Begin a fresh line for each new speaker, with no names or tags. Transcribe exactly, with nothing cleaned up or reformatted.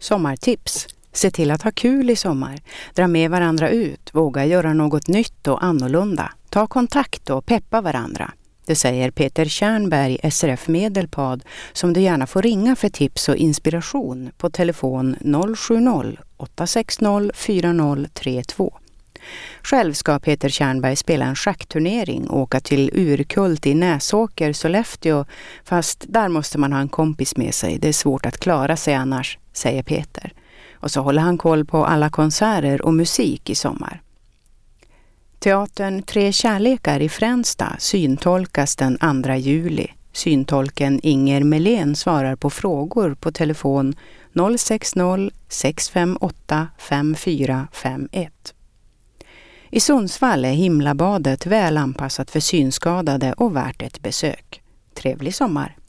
Sommartips. Se till att ha kul i sommar. Dra med varandra ut. Våga göra något nytt och annorlunda. Ta kontakt och peppa varandra. Det säger Peter Tjärnberg, S R F Medelpad, som du gärna får ringa för tips och inspiration på telefon noll sju noll åtta sex noll fyra noll tre två. Själv ska Peter Tjärnberg spela en schackturnering och åka till Urkult i Näsåker, Sollefteå, fast där måste man ha en kompis med sig. Det är svårt att klara sig annars, säger Peter. Och så håller han koll på alla konserter och musik i sommar. Teatern Tre kärlekar i Fränsta syntolkas den andra juli. Syntolken Inger Melén svarar på frågor på telefon noll sex noll sex fem åtta fem fyra fem ett. I Sundsvall är Himlabadet väl anpassat för synskadade och värt ett besök. Trevlig sommar!